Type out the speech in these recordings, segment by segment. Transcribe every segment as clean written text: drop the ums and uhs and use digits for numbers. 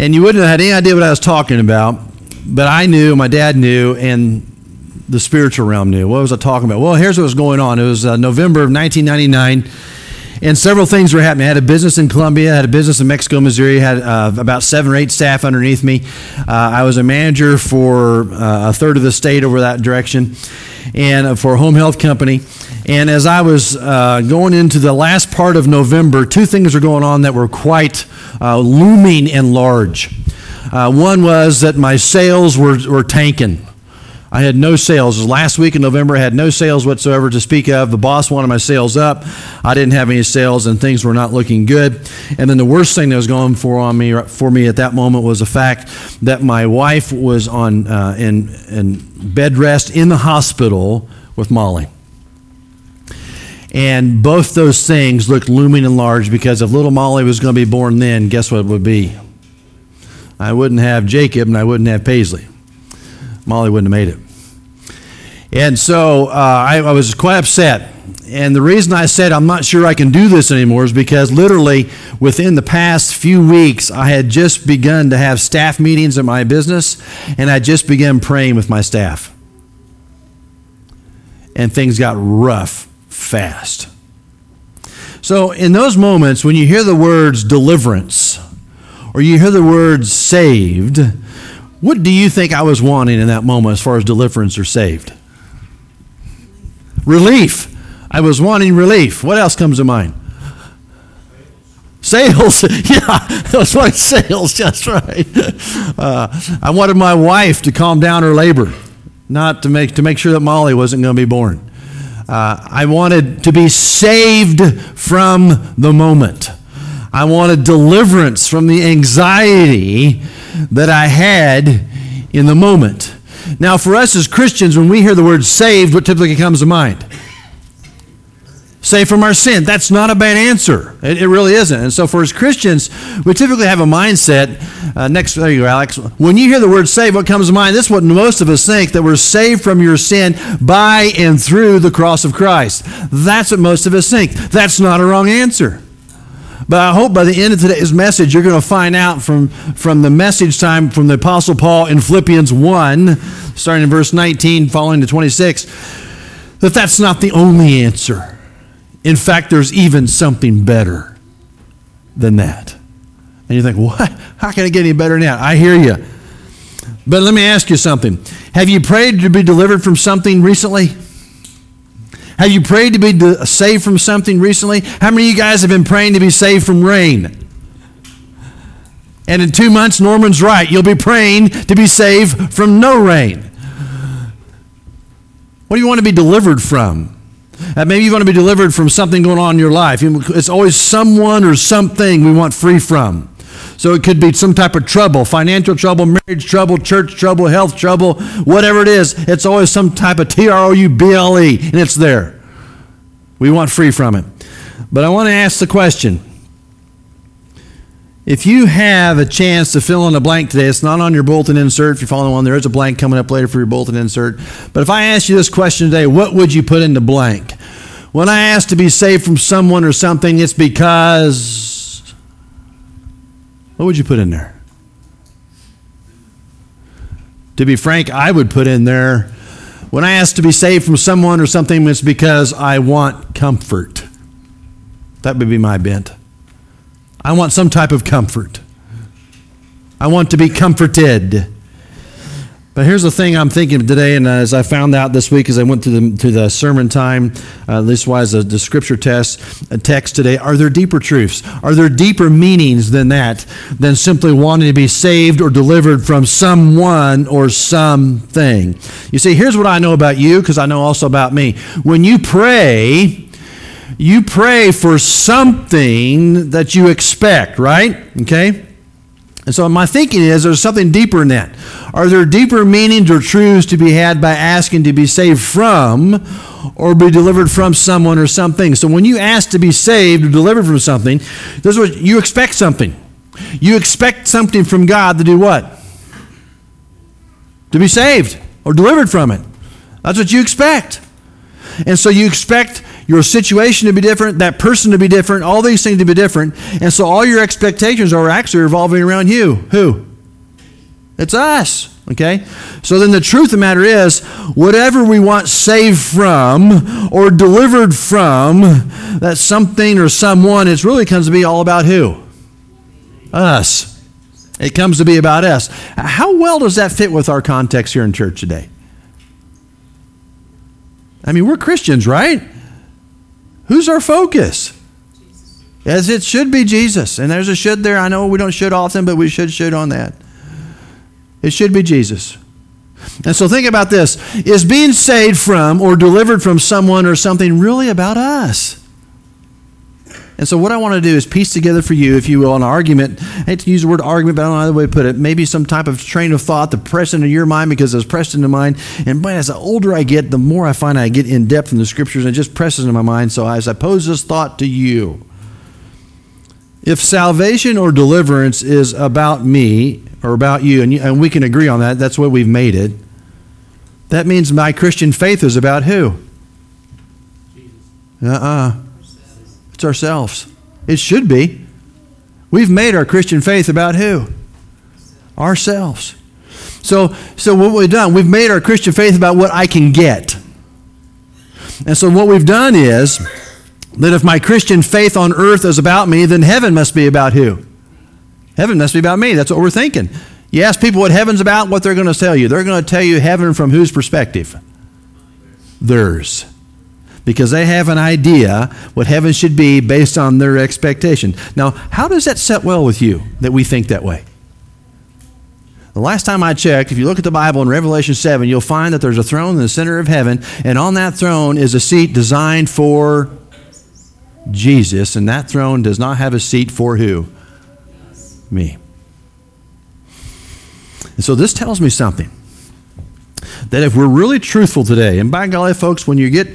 And you wouldn't have had any idea what I was talking about, but I knew, my dad knew, and the spiritual realm knew. What was I talking about? Well, here's what was going on. It was November of 1999, and several things were happening. I had a business in Colombia, I had a business in Mexico, Missouri, had about 7 or 8 staff underneath me. I was a manager for a third of the state over that direction, and for a home health company. And as I was going into the last part of November, 2 things were going on that were quite looming and large. One was that my sales were tanking. I had no sales. It was last week in November. I had no sales whatsoever to speak of. The boss wanted my sales up. I didn't have any sales, and things were not looking good. And then the worst thing that was going for me at that moment was the fact that my wife was in bed rest in the hospital with Molly. And both those things looked looming and large, because if little Molly was going to be born then, guess what it would be? I wouldn't have Jacob, and I wouldn't have Paisley. Molly wouldn't have made it. And so I was quite upset. And the reason I said I'm not sure I can do this anymore is because literally within the past few weeks, I had just begun to have staff meetings at my business, and I just began praying with my staff. And things got rough fast. So in those moments, when you hear the words deliverance, or you hear the words saved, what do you think I was wanting in that moment as far as deliverance or saved? Relief. I was wanting relief. What else comes to mind? Sales. Yeah, I was wanting sales. That's right. I wanted my wife to calm down her labor, not to make sure that Molly wasn't going to be born. I wanted to be saved from the moment. I wanted deliverance from the anxiety that I had in the moment. Now, for us as Christians, when we hear the word saved, what typically comes to mind? Saved from our sin. That's not a bad answer. It really isn't. And so for us Christians, we typically have a mindset. There you go, Alex. When you hear the word saved, what comes to mind? This is what most of us think, that we're saved from your sin by and through the cross of Christ. That's what most of us think. That's not a wrong answer. But I hope by the end of today's message, you're going to find out from the message time from the Apostle Paul in Philippians 1, starting in verse 19, following to 26, that that's not the only answer. In fact, there's even something better than that. And you think, what? How can it get any better than that? I hear you. But let me ask you something. Have you prayed to be delivered from something recently? Have you prayed to be saved from something recently? How many of you guys have been praying to be saved from rain? And in 2 months, Norman's right. You'll be praying to be saved from no rain. What do you want to be delivered from? Maybe you want to be delivered from something going on in your life. It's always someone or something we want free from. So it could be some type of trouble, financial trouble, marriage trouble, church trouble, health trouble, whatever it is. It's always some type of trouble, and it's there. We want free from it. But I want to ask the question. If you have a chance to fill in a blank today, it's not on your bulletin insert. If you're following on, there is a blank coming up later for your bulletin insert. But if I ask you this question today, what would you put in the blank? When I ask to be saved from someone or something, it's because... What would you put in there? To be frank, I would put in there, when I ask to be saved from someone or something, it's because I want comfort. That would be my bent. I want some type of comfort. I want to be comforted. But here's the thing I'm thinking today, and as I found out this week as I went to the sermon time, this was the scripture text today, are there deeper truths? Are there deeper meanings than that, than simply wanting to be saved or delivered from someone or something? You see, here's what I know about you, because I know also about me. When you pray for something that you expect, right? Okay? And so my thinking is there's something deeper in that. Are there deeper meanings or truths to be had by asking to be saved from or be delivered from someone or something? So when you ask to be saved or delivered from something, this is what you expect something. You expect something from God to do what? To be saved or delivered from it. That's what you expect. And so you expect your situation to be different, that person to be different, all these things to be different. And so all your expectations are actually revolving around you. Who? It's us. Okay? So then the truth of the matter is, whatever we want saved from or delivered from, that something or someone, it really comes to be all about who? Us. It comes to be about us. How well does that fit with our context here in church today? I mean, we're Christians, right? Who's our focus? As it should be Jesus. And there's a should there. I know we don't should often, but we should on that. It should be Jesus. And so think about this. Is being saved from or delivered from someone or something really about us? And so what I want to do is piece together for you, if you will, an argument. I hate to use the word argument, but I don't know another way to put it. Maybe some type of train of thought to press into your mind because it's pressed into mine. And boy, as the older I get, the more I find I get in depth in the scriptures and it just presses into my mind. So as I pose this thought to you, if salvation or deliverance is about me or about you, and we can agree on that, that's what we've made it, that means my Christian faith is about who? It's ourselves. It should be. We've made our Christian faith about who? Ourselves. So what we've done, we've made our Christian faith about what I can get. And so what we've done is that if my Christian faith on earth is about me, then heaven must be about who? Heaven must be about me. That's what we're thinking. You ask people what heaven's about, what they're going to tell you. They're going to tell you heaven from whose perspective? Theirs. Because they have an idea what heaven should be based on their expectation. Now, how does that set well with you that we think that way? The last time I checked, if you look at the Bible in Revelation 7, you'll find that there's a throne in the center of heaven, and on that throne is a seat designed for Jesus, and that throne does not have a seat for who? Me. And so this tells me something. That if we're really truthful today, and by golly, folks,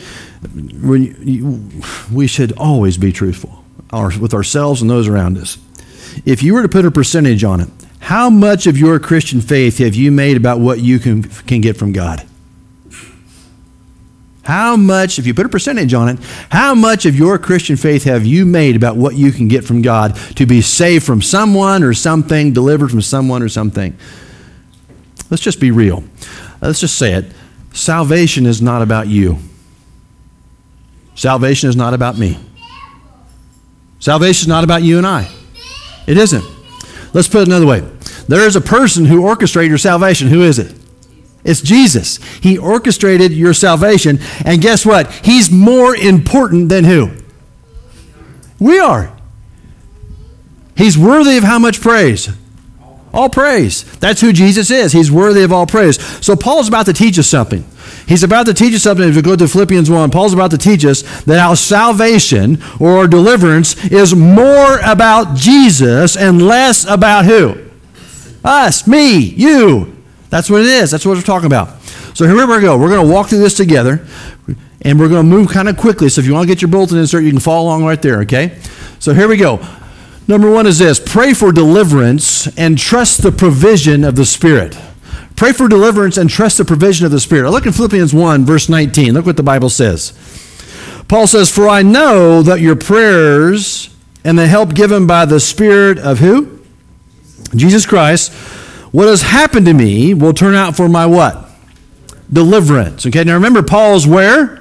we should always be truthful with ourselves and those around us. If you were to put a percentage on it, how much of your Christian faith have you made about what you can get from God? How much, if you put a percentage on it, how much of your Christian faith have you made about what you can get from God to be saved from someone or something, delivered from someone or something? Let's just be real. Let's just say it. Salvation is not about you. Salvation is not about me. Salvation is not about you and I. It isn't. Let's put it another way. There is a person who orchestrated your salvation. Who is it? It's Jesus. He orchestrated your salvation. And guess what? He's more important than who? We are. He's worthy of how much praise? All praise. That's who Jesus is. He's worthy of all praise. So Paul's about to teach us something. He's about to teach us something. If we go to Philippians 1, Paul's about to teach us that our salvation or our deliverance is more about Jesus and less about who? Us, me, you. That's what it is. That's what we're talking about. So here we go. We're going to walk through this together, and we're going to move kind of quickly. So if you want to get your bulletin insert, you can follow along right there, okay? So here we go. Number one is this. Pray for deliverance and trust the provision of the Spirit. Pray for deliverance and trust the provision of the Spirit. Look in Philippians 1, verse 19. Look what the Bible says. Paul says, "For I know that your prayers and the help given by the Spirit of who? Jesus Christ. What has happened to me will turn out for my what? Deliverance." Okay, now remember, Paul's where?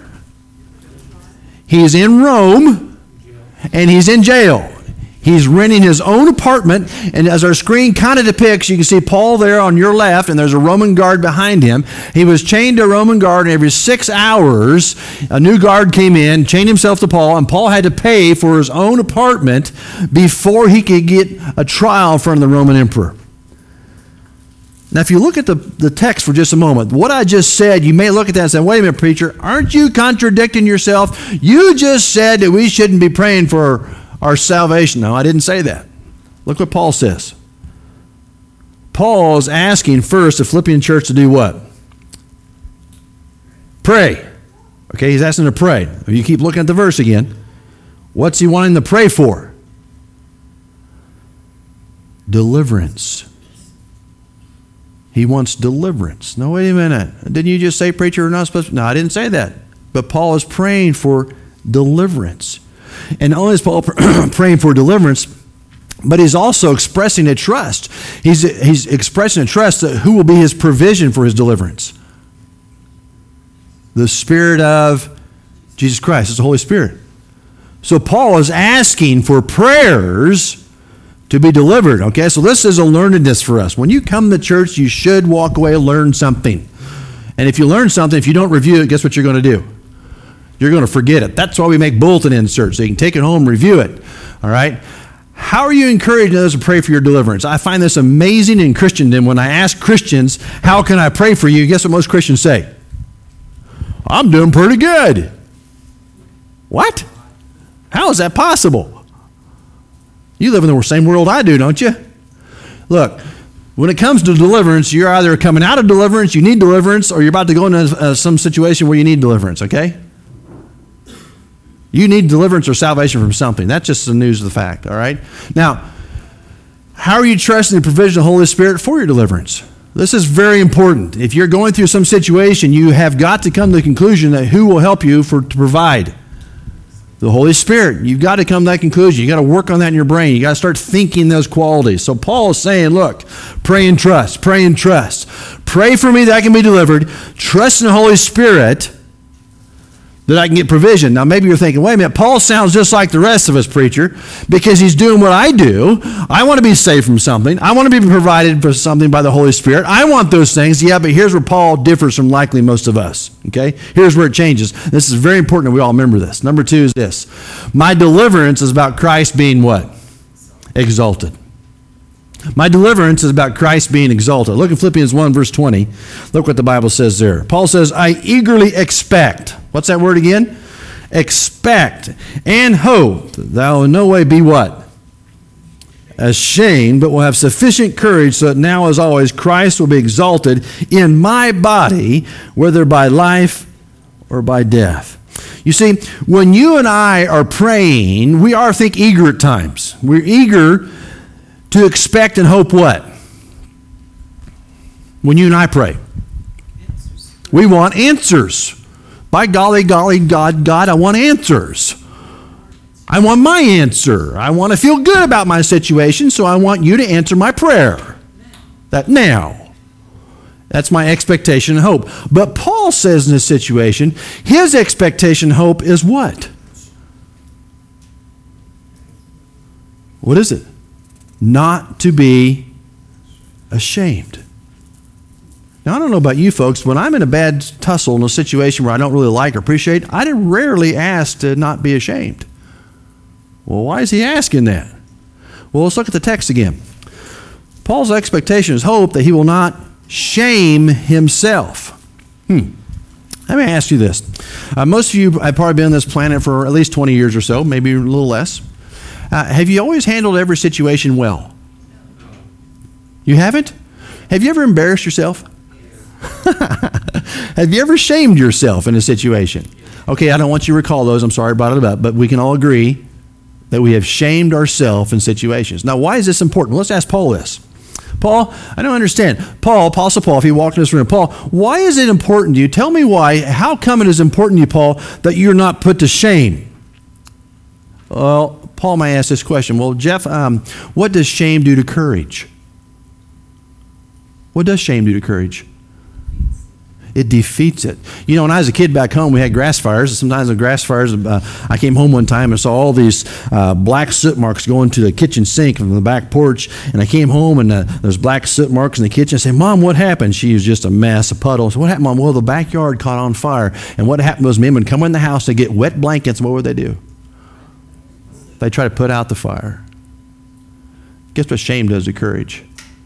He's in Rome, and he's in jail. He's renting his own apartment, and as our screen kind of depicts, you can see Paul there on your left, and there's a Roman guard behind him. He was chained to a Roman guard, and every 6 hours, a new guard came in, chained himself to Paul, and Paul had to pay for his own apartment before he could get a trial in front of the Roman emperor. Now, if you look at the text for just a moment, what I just said, you may look at that and say, wait a minute, preacher, aren't you contradicting yourself? You just said that we shouldn't be praying for our salvation. No, I didn't say that. Look what Paul says. Paul is asking first the Philippian church to do what? Pray. Okay, he's asking them to pray. If you keep looking at the verse again, what's he wanting to pray for? Deliverance. He wants deliverance. No, wait a minute. Didn't you just say, preacher, we're not supposed to? No, I didn't say that. But Paul is praying for deliverance. And not only is Paul praying for deliverance, but he's also expressing a trust. He's expressing a trust that who will be his provision for his deliverance? The Spirit of Jesus Christ. It's the Holy Spirit. So Paul is asking for prayers to be delivered. Okay, so this is a learnedness for us. When you come to church, you should walk away and learn something. And if you learn something, if you don't review it, guess what you're going to do? You're going to forget it. That's why we make bulletin inserts, so you can take it home and review it. All right? How are you encouraging others to pray for your deliverance? I find this amazing in Christendom. When I ask Christians, how can I pray for you? Guess what most Christians say? I'm doing pretty good. What? How is that possible? You live in the same world I do, don't you? Look, when it comes to deliverance, you're either coming out of deliverance, you need deliverance, or you're about to go into some situation where you need deliverance, okay? You need deliverance or salvation from something. That's just the news of the fact, all right? Now, how are you trusting the provision of the Holy Spirit for your deliverance? This is very important. If you're going through some situation, you have got to come to the conclusion that who will help you to provide? The Holy Spirit. You've got to come to that conclusion. You've got to work on that in your brain. You've got to start thinking those qualities. So Paul is saying, look, pray and trust. Pray and trust. Pray for me that I can be delivered. Trust in the Holy Spirit that I can get provision. Now, maybe you're thinking, wait a minute, Paul sounds just like the rest of us, preacher, because he's doing what I do. I want to be saved from something. I want to be provided for something by the Holy Spirit. I want those things. Yeah, but here's where Paul differs from likely most of us, okay? Here's where it changes. This is very important that we all remember this. Number 2 is this. My deliverance is about Christ being what? Exalted. My deliverance is about Christ being exalted. Look at Philippians 1, verse 20. Look what the Bible says there. Paul says, I eagerly expect. What's that word again? Expect and hope that thou in no way be what? Ashamed, but will have sufficient courage so that now as always Christ will be exalted in my body, whether by life or by death. You see, when you and I are praying, we are, I think, eager at times. We're eager to expect and hope what? When you and I pray. We want answers. By golly, God, I want answers. I want my answer. I want to feel good about my situation, so I want you to answer my prayer. That now. That's my expectation and hope. But Paul says in this situation, his expectation and hope is what? What is it? Not to be ashamed. Now, I don't know about you folks. When I'm in a bad tussle in a situation where I don't really like or appreciate, I rarely ask to not be ashamed. Well, why is he asking that? Well, let's look at the text again. Paul's expectation is hope that he will not shame himself. Let me ask you this. Most of you have probably been on this planet for at least 20 years or so, maybe a little less. Have you always handled every situation well? You haven't? Have you ever embarrassed yourself? Have you ever shamed yourself in a situation? Okay, I don't want you to recall those. I'm sorry I brought it up, but we can all agree that we have shamed ourselves in situations. Now, why is this important? Well, let's ask Paul this. Paul, I don't understand. Paul, Apostle Paul, if he walked in this room, Paul, why is it important to you? Tell me why. How come it is important to you, Paul, that you're not put to shame? Well, Paul may ask this question. Well, Jeff, what does shame do to courage? What does shame do to courage? It defeats it. You know, when I was a kid back home, we had grass fires. And sometimes the grass fires, I came home one time and saw all these black soot marks going to the kitchen sink from the back porch. And I came home and there's black soot marks in the kitchen. I said, Mom, what happened? She was just a mess, a puddle. I said, what happened, Mom? Well, the backyard caught on fire. And what happened was men would come in the house to get wet blankets. What would they do? They try to put out the fire. Guess what shame does to courage?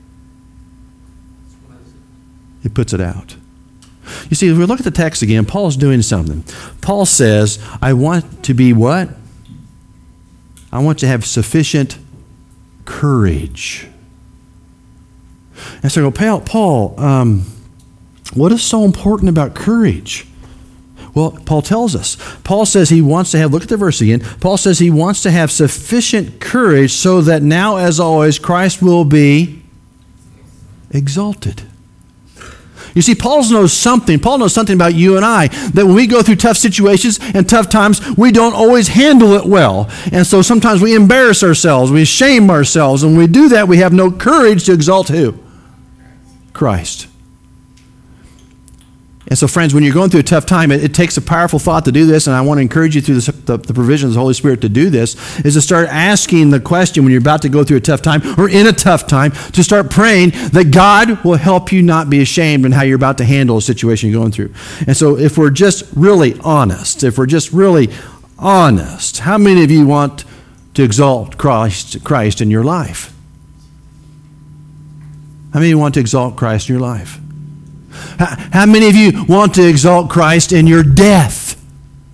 It puts it out. You see, if we look at the text again, Paul's doing something. Paul says, I want to be what? I want to have sufficient courage. And so, Paul, what is so important about courage? Well, Paul tells us. Paul says he wants to have, look at the verse again. Paul says he wants to have sufficient courage so that now, as always, Christ will be exalted. You see, Paul knows something about you and I, that when we go through tough situations and tough times, we don't always handle it well. And so sometimes we embarrass ourselves, we shame ourselves, and when we do that, we have no courage to exalt who? Christ. And so, friends, when you're going through a tough time, it takes a powerful thought to do this, and I want to encourage you through the provision of the Holy Spirit to do this, is to start asking the question when you're about to go through a tough time or in a tough time, to start praying that God will help you not be ashamed in how you're about to handle a situation you're going through. And so if we're just really honest, how many of you want to exalt Christ in your life? How many of you want to exalt Christ in your life? How many of you want to exalt Christ in your death?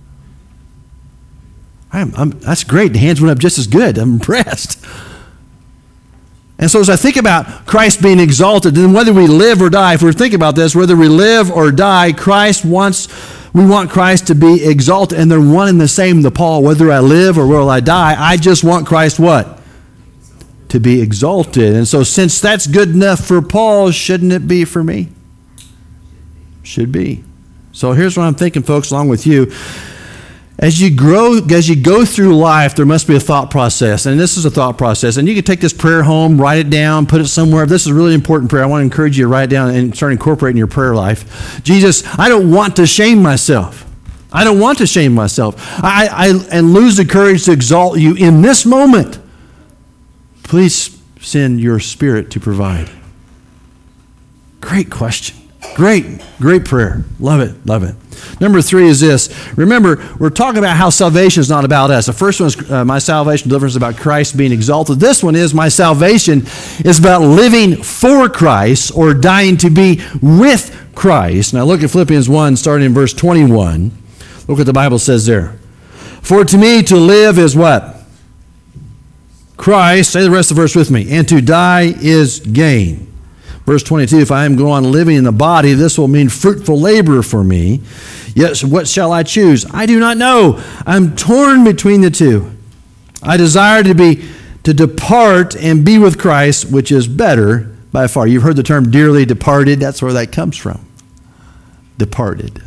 That's great. The hands went up just as good. I'm impressed. And so as I think about Christ being exalted, then whether we live or die, if we're thinking about this, whether we live or die, we want Christ to be exalted. And they're one and the same to Paul. Whether I live or will I die, I just want Christ what? To be exalted. And so since that's good enough for Paul, shouldn't it be for me? Should be. So here's what I'm thinking, folks, along with you. As you go through life, there must be a thought process. And this is a thought process. And you can take this prayer home, write it down, put it somewhere. This is a really important prayer. I want to encourage you to write it down and start incorporating your prayer life. Jesus, I don't want to shame myself. I don't want to shame myself. And lose the courage to exalt you in this moment. Please send your Spirit to provide. Great question. Great prayer. Love it. Number 3 is this. Remember, we're talking about how salvation is not about us. The first one is my salvation deliverance is about Christ being exalted. This one is my salvation is about living for Christ or dying to be with Christ. Now look at Philippians 1, starting in verse 21. Look what the Bible says there. For to me to live is what? Christ. Say the rest of the verse with me. And to die is gain. Verse 22, if I am going on living in the body, this will mean fruitful labor for me. Yet what shall I choose? I do not know. I'm torn between the two. I desire to depart and be with Christ, which is better by far. You've heard the term dearly departed. That's where that comes from. Departed.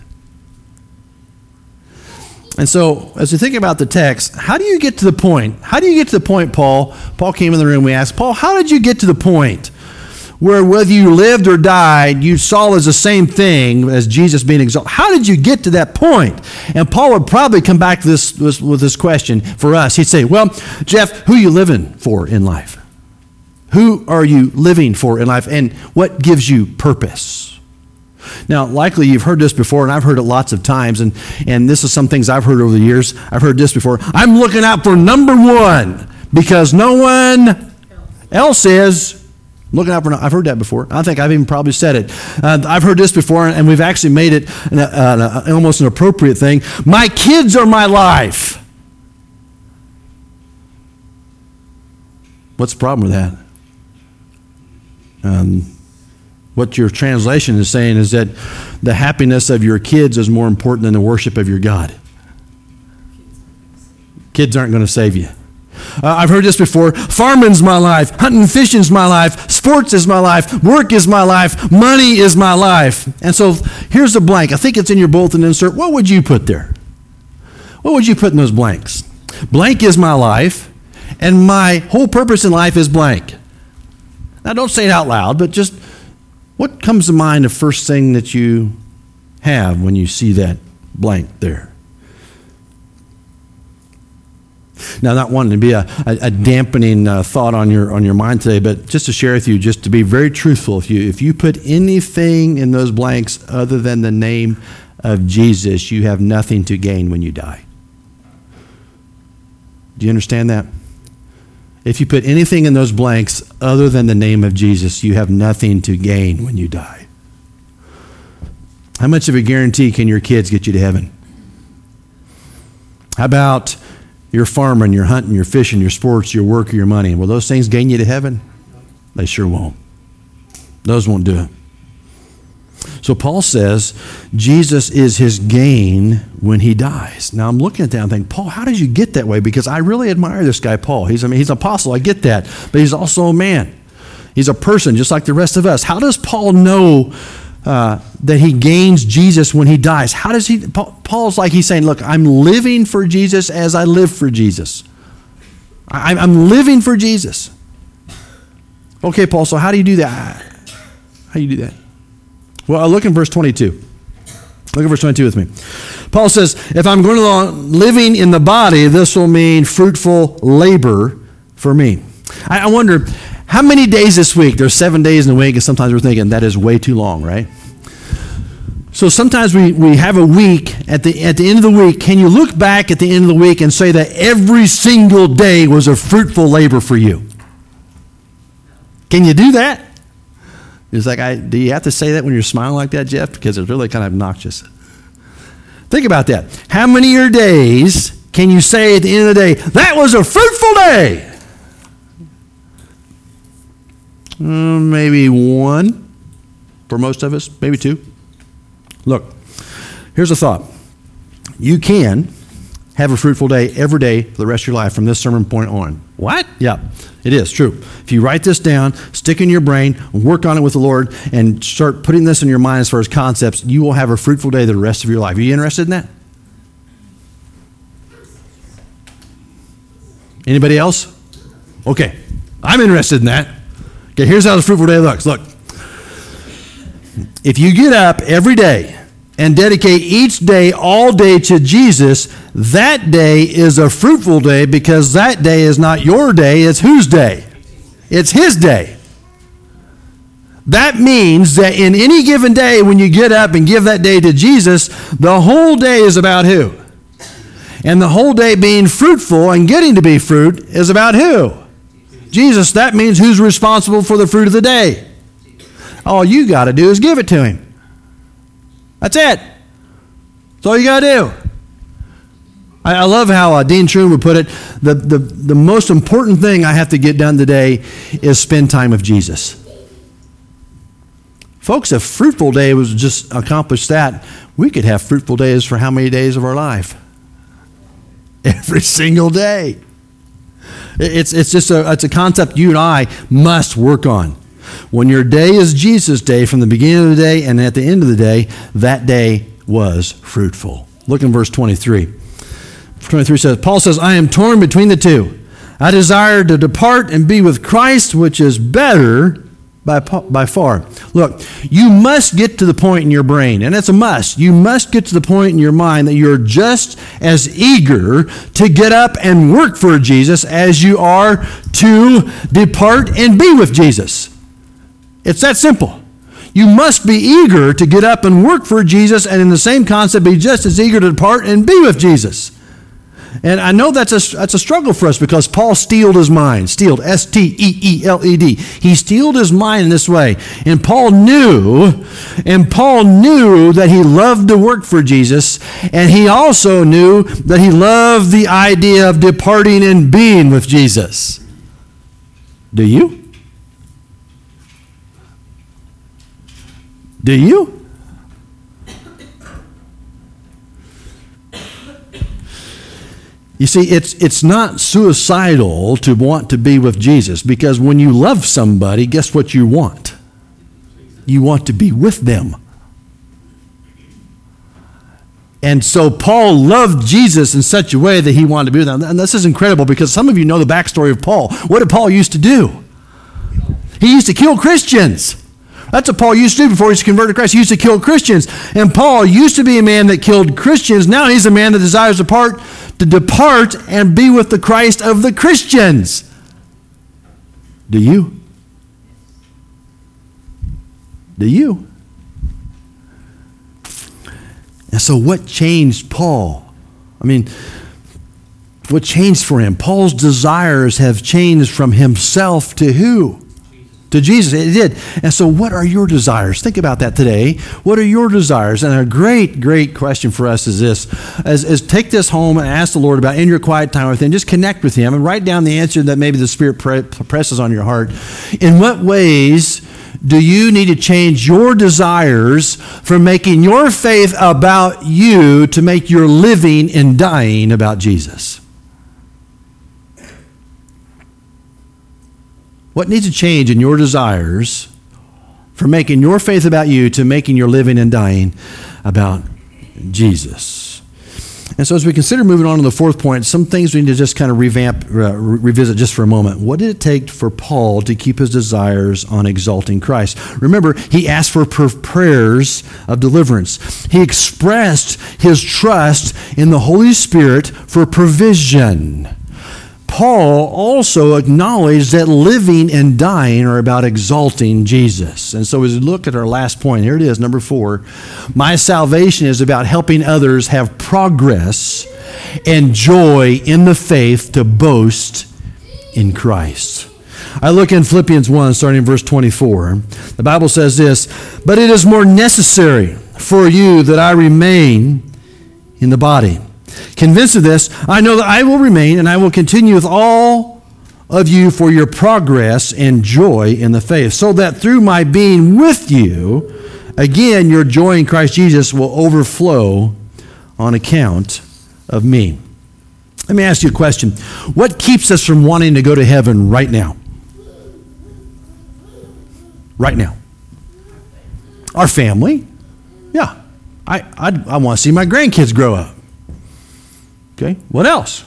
And so, as we think about the text, how do you get to the point? How do you get to the point, Paul? Paul came in the room. We asked, Paul, how did you get to the point where whether you lived or died, you saw as the same thing as Jesus being exalted? How did you get to that point? And Paul would probably come back to this with this question for us. He'd say, well, Jeff, who are you living for in life? Who are you living for in life? And what gives you purpose? Now, likely you've heard this before, and I've heard it lots of times, and this is some things I've heard over the years. I've heard this before. I'm looking out for number one because no one else is. Looking out for, I've heard that before. I think I've even probably said it. I've heard this before, and we've actually made it almost an appropriate thing. My kids are my life. What's the problem with that? What your translation is saying is that the happiness of your kids is more important than the worship of your God. Kids aren't going to save you. I've heard this before. Farming's my life. Hunting and fishing's my life. Sports is my life. Work is my life. Money is my life. And so here's the blank. I think it's in your bulletin insert. What would you put there? What would you put in those blanks? Blank is my life, and my whole purpose in life is blank. Now, don't say it out loud, but just what comes to mind the first thing that you have when you see that blank there? Now, not wanting to be a dampening thought on your mind today, but just to share with you, just to be very truthful, if you put anything in those blanks other than the name of Jesus, you have nothing to gain when you die. Do you understand that? If you put anything in those blanks other than the name of Jesus, you have nothing to gain when you die. How much of a guarantee can your kids get you to heaven? How about your farming, your hunting, your fishing, your sports, your work, your money? Will those things gain you to heaven? They sure won't. Those won't do it. So Paul says Jesus is his gain when he dies. Now I'm looking at that and thinking, Paul, how did you get that way? Because I really admire this guy, Paul. He's an apostle, I get that. But he's also a man. He's a person just like the rest of us. How does Paul know that he gains Jesus when he dies. How does he? Paul's like he's saying, look, I'm living for Jesus as I live for Jesus. I'm living for Jesus. Okay, Paul, so how do you do that? How do you do that? Well, look in verse 22. Look at verse 22 with me. Paul says, if I'm going along living in the body, this will mean fruitful labor for me. I wonder, how many days this week? There's 7 days in a week, and sometimes we're thinking that is way too long, right? So sometimes we have a week, at the end of the week, can you look back at the end of the week and say that every single day was a fruitful labor for you? Can you do that? It's like, do you have to say that when you're smiling like that, Jeff? Because it's really kind of obnoxious. Think about that. How many of your days can you say at the end of the day, that was a fruitful day? Maybe one for most of us, maybe two. Look, here's a thought. You can have a fruitful day every day for the rest of your life from this sermon point on. What? Yeah, it is true. If you write this down, stick it in your brain, work on it with the Lord, and start putting this in your mind as far as concepts, you will have a fruitful day the rest of your life. Are you interested in that? Anybody else? Okay, I'm interested in that. Okay, here's how the fruitful day looks. Look, if you get up every day and dedicate each day, all day to Jesus, that day is a fruitful day because that day is not your day, it's whose day? It's his day. That means that in any given day when you get up and give that day to Jesus, the whole day is about who? And the whole day being fruitful and getting to be fruit is about who? Jesus. That means who's responsible for the fruit of the day? All you got to do is give it to him. That's it. That's all you got to do. I love how Dean Truman would put it. The most important thing I have to get done today is spend time with Jesus. Folks, if fruitful day was just accomplished that, we could have fruitful days for how many days of our life? Every single day. It's a concept you and I must work on. When your day is Jesus' day, from the beginning of the day and at the end of the day, that day was fruitful. Look in verse 23. 23 says, Paul says, I am torn between the two. I desire to depart and be with Christ, which is better by far. Look, you must get to the point in your brain, and it's a must. You must get to the point in your mind that you're just as eager to get up and work for Jesus as you are to depart and be with Jesus. It's that simple. You must be eager to get up and work for Jesus, and in the same concept, be just as eager to depart and be with Jesus. And I know that's a struggle for us because Paul steeled his mind. Steeled, S-T-E-E-L-E-D. He steeled his mind in this way. And Paul knew that he loved to work for Jesus, and he also knew that he loved the idea of departing and being with Jesus. Do you? Do you? You see, it's not suicidal to want to be with Jesus, because when you love somebody, guess what you want? You want to be with them. And so Paul loved Jesus in such a way that he wanted to be with them. And this is incredible because some of you know the backstory of Paul. What did Paul used to do? He used to kill Christians. That's what Paul used to do before he was converted to Christ. He used to kill Christians. And Paul used to be a man that killed Christians. Now he's a man that desires to depart and be with the Christ of the Christians. Do you? Do you? And so what changed Paul? I mean, what changed for him? Paul's desires have changed from himself to who? To Jesus. It did. And so what are your desires? Think about that today. What are your desires? And a great, great question for us is this. As take this home and ask the Lord about in your quiet time with him. Just connect with him and write down the answer that maybe the Spirit presses on your heart. In what ways do you need to change your desires from making your faith about you to make your living and dying about Jesus? What needs to change in your desires from making your faith about you to making your living and dying about Jesus. And so as we consider moving on to the fourth point, some things we need to just kind of revisit just for a moment. What did it take for Paul to keep his desires on exalting Christ? Remember, he asked for prayers of deliverance. He expressed his trust in the Holy Spirit for provision. Paul also acknowledged that living and dying are about exalting Jesus. And so as we look at our last point, here it is, number 4. My salvation is about helping others have progress and joy in the faith to boast in Christ. I look in Philippians 1, starting in verse 24. The Bible says this, "But it is more necessary for you that I remain in the body. Convinced of this, I know that I will remain and I will continue with all of you for your progress and joy in the faith, so that through my being with you, again, your joy in Christ Jesus will overflow on account of me." Let me ask you a question. What keeps us from wanting to go to heaven right now? Right now. Our family. Yeah. I want to see my grandkids grow up. Okay, what else?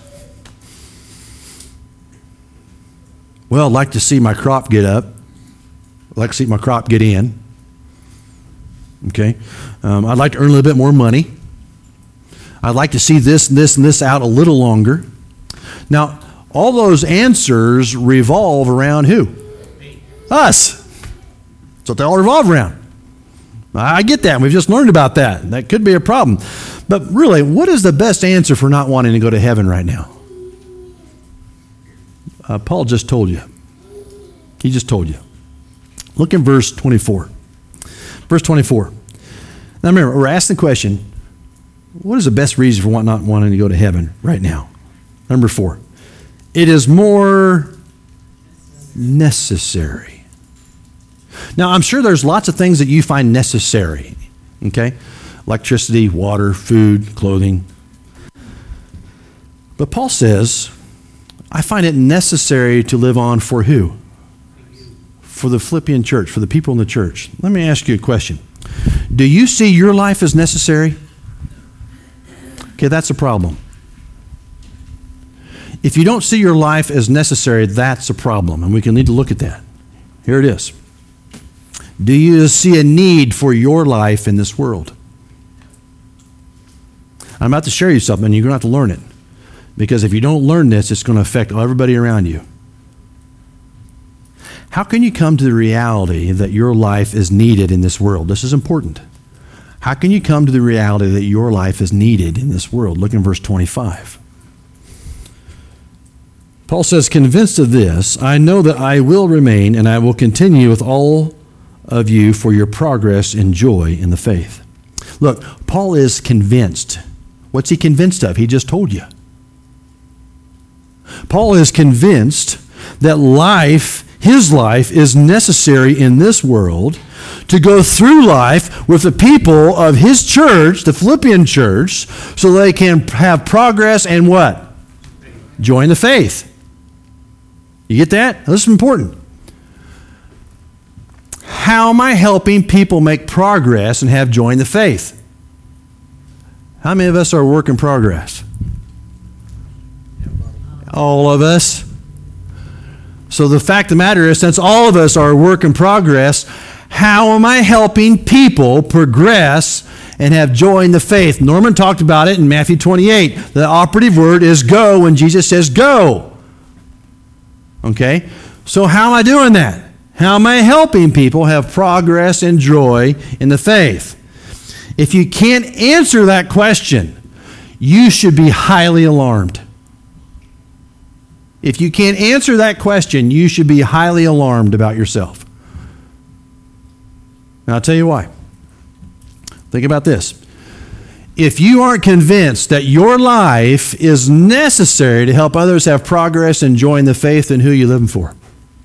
Well, I'd like to see my crop get up. I'd like to see my crop get in. Okay, I'd like to earn a little bit more money. I'd like to see this and this and this out a little longer. Now, all those answers revolve around who? Us. That's what they all revolve around. I get that. We've just learned about that. That could be a problem. But really, what is the best answer for not wanting to go to heaven right now? Paul just told you. He just told you. Look in verse 24. Verse 24. Now remember, we're asking the question, what is the best reason for not wanting to go to heaven right now? Number 4. It is more necessary. Now, I'm sure there's lots of things that you find necessary. Okay? Electricity, water, food, clothing. But Paul says, I find it necessary to live on for who? For the Philippian church, for the people in the church. Let me ask you a question. Do you see your life as necessary? Okay, that's a problem. If you don't see your life as necessary, that's a problem, and we can need to look at that. Here it is. Do you see a need for your life in this world? I'm about to share you something, and you're going to have to learn it. Because if you don't learn this, it's going to affect everybody around you. How can you come to the reality that your life is needed in this world? This is important. How can you come to the reality that your life is needed in this world? Look in verse 25. Paul says, convinced of this, I know that I will remain and I will continue with all of you for your progress and joy in the faith. Look, Paul is convinced. What's he convinced of? He just told you. Paul is convinced that his life is necessary in this world to go through life with the people of his church, the Philippian church, so they can have progress and what? Joy in the faith. You get that? This is important. How am I helping people make progress and have joy in the faith? How many of us are a work in progress? All of us. So the fact of the matter is, since all of us are a work in progress, how am I helping people progress and have joy in the faith? Norman talked about it in Matthew 28. The operative word is go when Jesus says go. Okay? So how am I doing that? How am I helping people have progress and joy in the faith? If you can't answer that question, you should be highly alarmed. If you can't answer that question, you should be highly alarmed about yourself. Now, I'll tell you why. Think about this. If you aren't convinced that your life is necessary to help others have progress and joy in the faith, then who are you living for?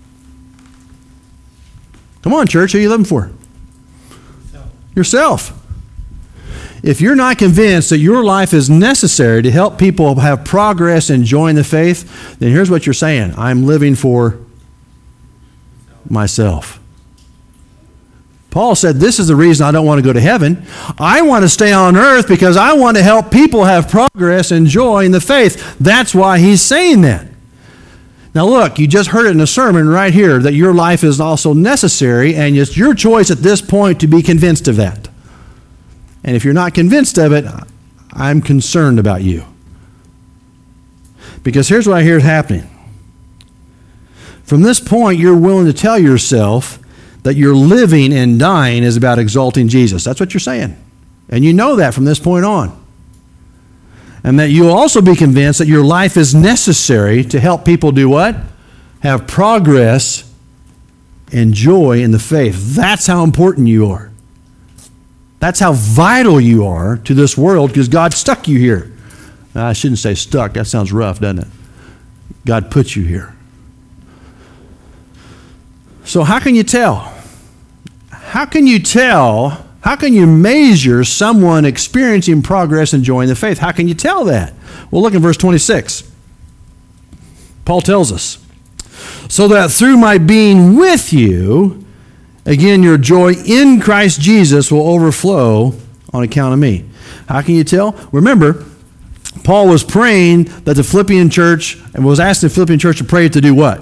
Come on, church, who are you living for? Yourself. If you're not convinced that your life is necessary to help people have progress and joy in the faith, then here's what you're saying. I'm living for myself. Paul said, this is the reason I don't want to go to heaven. I want to stay on earth because I want to help people have progress and joy in the faith. That's why he's saying that. Now look, you just heard it in a sermon right here that your life is also necessary, and it's your choice at this point to be convinced of that. And if you're not convinced of it, I'm concerned about you. Because here's what I hear is happening. From this point, you're willing to tell yourself that your living and dying is about exalting Jesus. That's what you're saying. And you know that from this point on. And that you'll also be convinced that your life is necessary to help people do what? Have progress and joy in the faith. That's how important you are. That's how vital you are to this world because God stuck you here. I shouldn't say stuck. That sounds rough, doesn't it? God put you here. So how can you tell? How can you tell? How can you measure someone experiencing progress and joy in the faith? How can you tell that? Well, look in verse 26. Paul tells us, so that through my being with you, again, your joy in Christ Jesus will overflow on account of me. How can you tell? Remember, Paul was praying that the Philippian church, and was asking the Philippian church to pray to do what?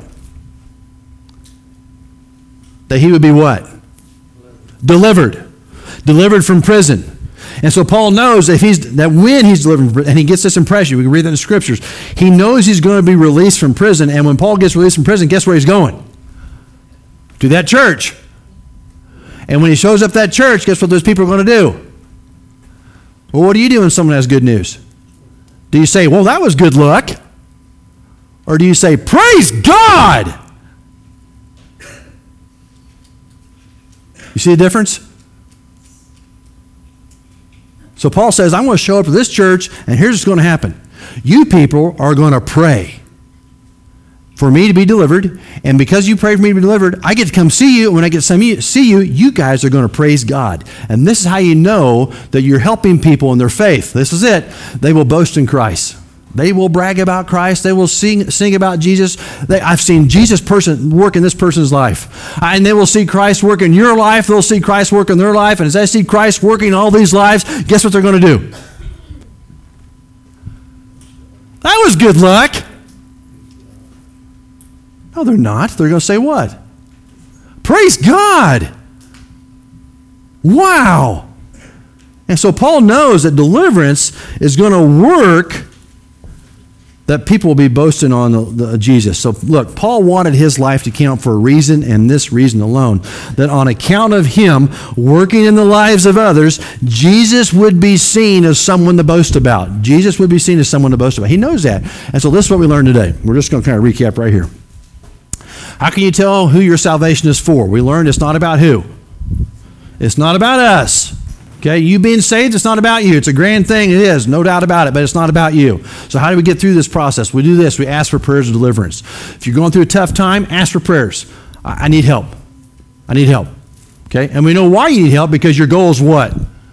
That he would be what? Delivered. Delivered from prison. And so Paul knows that when he's delivered from prison, and he gets this impression, we can read that in the scriptures, he knows he's going to be released from prison, and when Paul gets released from prison, guess where he's going? To that church. And when he shows up at that church, guess what those people are going to do? Well, what do you do when someone has good news? Do you say, well, that was good luck? Or do you say, praise God? You see the difference? So Paul says, I'm going to show up to this church, and here's what's going to happen. You people are going to pray for me to be delivered, and because you pray for me to be delivered, I get to come see you. When I get to see you, you guys are going to praise God. And this is how you know that you're helping people in their faith. This is it. They will boast in Christ. They will brag about Christ. They will sing about Jesus. I've seen Jesus work in this person's life. And they will see Christ work in your life. They'll see Christ work in their life. And as they see Christ working in all these lives, guess what they're going to do? That was good luck. No, they're not. They're going to say what? Praise God. Wow. And so Paul knows that deliverance is going to work, that people will be boasting on Jesus. So look, Paul wanted his life to count for a reason, and this reason alone, that on account of him working in the lives of others, Jesus would be seen as someone to boast about. Jesus would be seen as someone to boast about. He knows that. And so this is what we learned today. We're just going to kind of recap right here. How can you tell who your salvation is for? We learned it's not about who. It's not about us. Okay, you being saved, it's not about you. It's a grand thing. It is, no doubt about it, but it's not about you. So how do we get through this process? We do this. We ask for prayers of deliverance. If you're going through a tough time, ask for prayers. I need help. I need help. Okay, and we know why you need help, because your goal is what?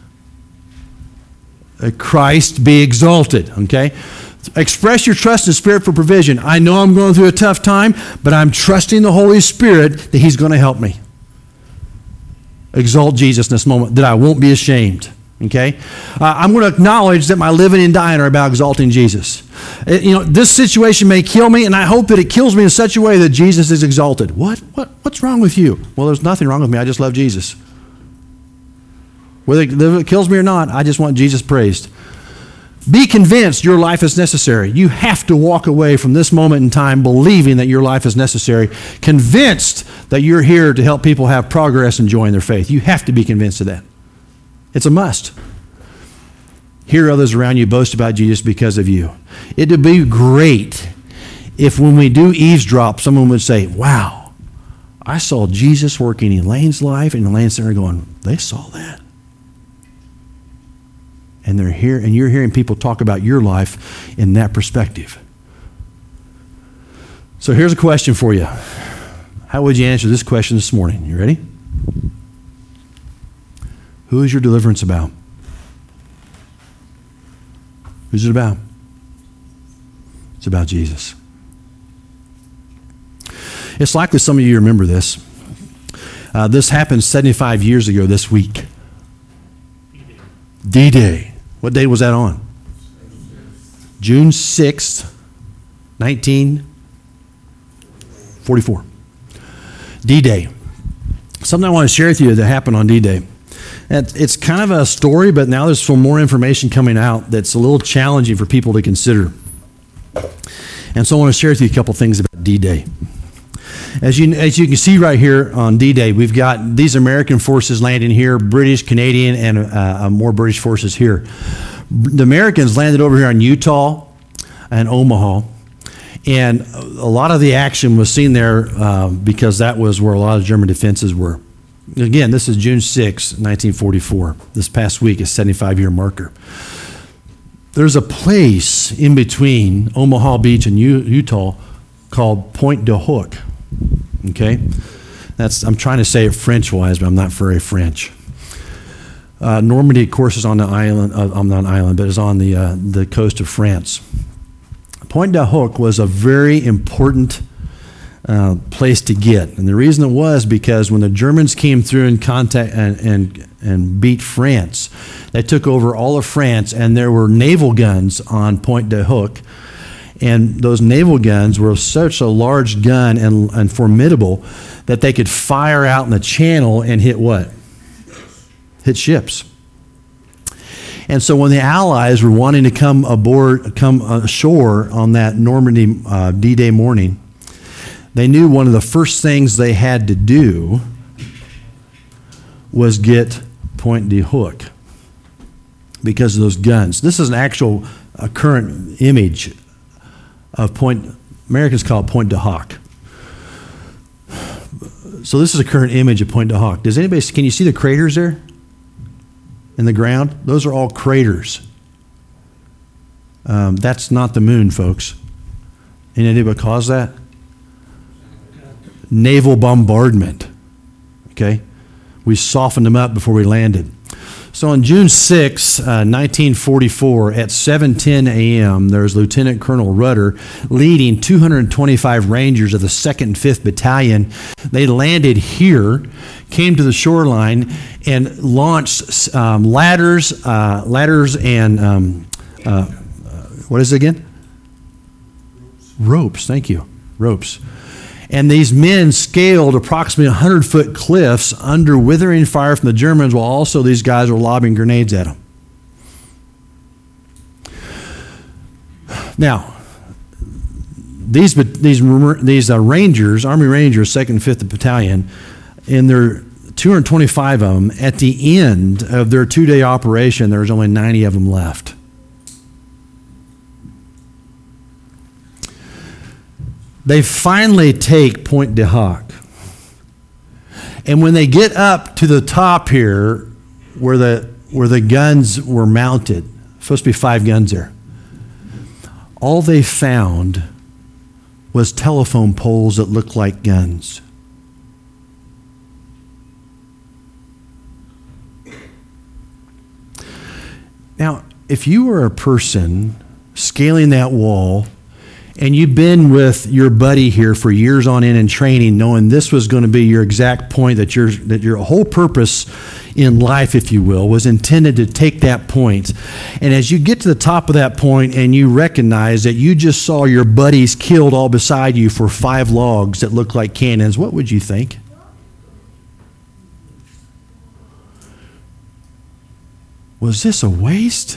Christ be exalted. Okay? Express your trust in the Spirit for provision. I know I'm going through a tough time, but I'm trusting the Holy Spirit that He's going to help me. Exalt Jesus in this moment, that I won't be ashamed. Okay? I'm going to acknowledge that my living and dying are about exalting Jesus. This situation may kill me, and I hope that it kills me in such a way that Jesus is exalted. What's wrong with you? Well, there's nothing wrong with me. I just love Jesus. Whether it kills me or not, I just want Jesus praised. Be convinced your life is necessary. You have to walk away from this moment in time believing that your life is necessary, convinced that you're here to help people have progress and joy in their faith. You have to be convinced of that. It's a must. Hear others around you boast about Jesus because of you. It would be great if when we do eavesdrop, someone would say, wow, I saw Jesus working in Elaine's life, and Elaine's there going, they saw that. And they're here, and you're hearing people talk about your life in that perspective. So here's a question for you. How would you answer this question this morning? You ready? Who is your deliverance about? Who's it about? It's about Jesus. It's likely some of you remember this. This happened 75 years ago this week. D-Day. What day was that on? June 6th, 1944. D-Day. Something I want to share with you that happened on D-Day. It's kind of a story, but now there's some more information coming out that's a little challenging for people to consider. And so I want to share with you a couple things about D-Day. As you can see right here on D-Day, we've got these American forces landing here, British, Canadian, and more British forces here. The Americans landed over here on Utah and Omaha, and a lot of the action was seen there because that was where a lot of German defenses were. Again, this is June 6, 1944. This past week is a 75-year marker. There's a place in between Omaha Beach and Utah called Pointe du Hoc. Okay? I'm trying to say it French-wise, but I'm not very French. Normandy, of course, is on the island. Not an island, but is on the coast of France. Pointe du Hoc was a very important place to get, and the reason it was because when the Germans came through in contact and beat France, they took over all of France, and there were naval guns on Pointe du Hoc, and those naval guns were such a large gun and formidable that they could fire out in the channel and hit what? Hit ships. And so when the Allies were wanting to come ashore on that Normandy D-Day morning, they knew one of the first things they had to do was get Pointe du Hoc because of those guns. This is an actual current image of Americans call it Pointe du Hoc. So this is a current image of Pointe du Hoc. Can you see the craters there in the ground? Those are all craters. That's not the moon, folks. Any idea what caused that? Naval bombardment. Okay? We softened them up before we landed. So on June 6, 1944, at 7:10 a.m., there's Lieutenant Colonel Rudder leading 225 Rangers of the 2nd and 5th Battalion. They landed here, came to the shoreline, and launched ladders and what is it again? Ropes. Thank you. Ropes. And these men scaled approximately 100-foot cliffs under withering fire from the Germans, while also these guys were lobbing grenades at them. Now, these Rangers, Army Rangers, 2nd and 5th Battalion, and there are 225 of them, at the end of their 2-day operation, there was only 90 of them left. They finally take Pointe du Hoc. And when they get up to the top here, where the guns were mounted, supposed to be 5 guns there, all they found was telephone poles that looked like guns. Now, if you were a person scaling that wall, and you've been with your buddy here for years on end in training, knowing this was going to be your exact point, that your whole purpose in life, if you will, was intended to take that point. And as you get to the top of that point and you recognize that you just saw your buddies killed all beside you for 5 logs that look like cannons, what would you think? Was this a waste?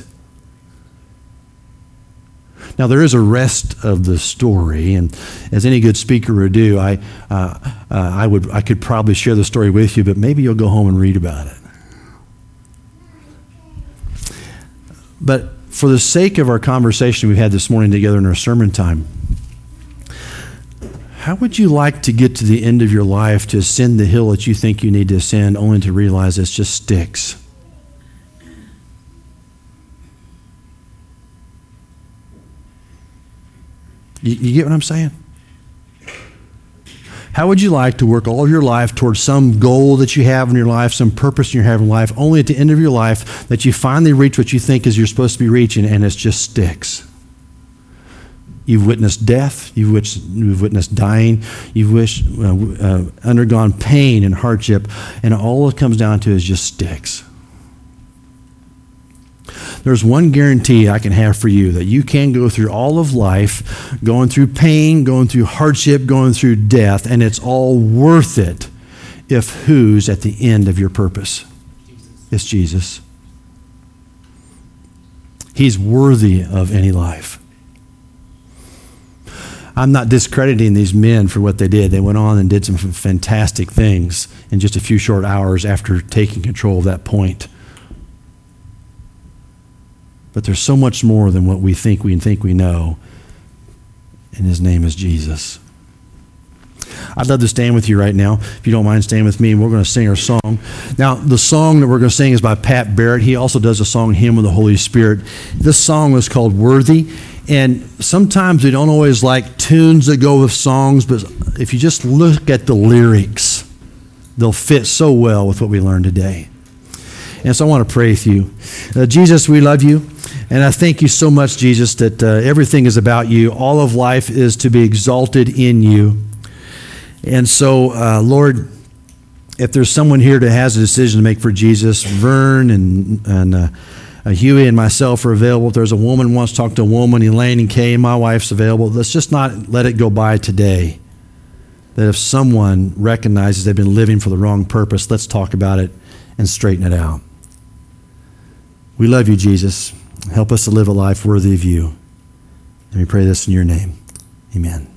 Now, there is a rest of the story, and as any good speaker would do, I could probably share the story with you, but maybe you'll go home and read about it. But for the sake of our conversation we had this morning together in our sermon time, how would you like to get to the end of your life to ascend the hill that you think you need to ascend, only to realize it's just sticks? You get what I'm saying? How would you like to work all of your life towards some goal that you have in your life, some purpose you have in life, only at the end of your life that you finally reach what you think is you're supposed to be reaching, and it just sticks? You've witnessed death. You've witnessed dying. You've undergone pain and hardship. And all it comes down to is just sticks. There's one guarantee I can have for you, that you can go through all of life, going through pain, going through hardship, going through death, and it's all worth it if who's at the end of your purpose? It's Jesus. He's worthy of any life. I'm not discrediting these men for what they did. They went on and did some fantastic things in just a few short hours after taking control of that point. But there's so much more than what we think we know, and his name is Jesus. I'd love to stand with you right now. If you don't mind staying with me, we're going to sing our song. Now, the song that we're going to sing is by Pat Barrett. He also does a song, Hymn of the Holy Spirit. This song was called Worthy. And sometimes we don't always like tunes that go with songs, but if you just look at the lyrics, they'll fit so well with what we learned today. And so I want to pray with you. Jesus, we love you. And I thank you so much, Jesus, that everything is about you. All of life is to be exalted in you. And so, Lord, if there's someone here that has a decision to make for Jesus, Vern and Huey and myself are available. If there's a woman who wants to talk to a woman, Elaine and Kay, my wife's available. Let's just not let it go by today. That if someone recognizes they've been living for the wrong purpose, let's talk about it and straighten it out. We love you, Jesus. Help us to live a life worthy of you. And we pray this in your name. Amen.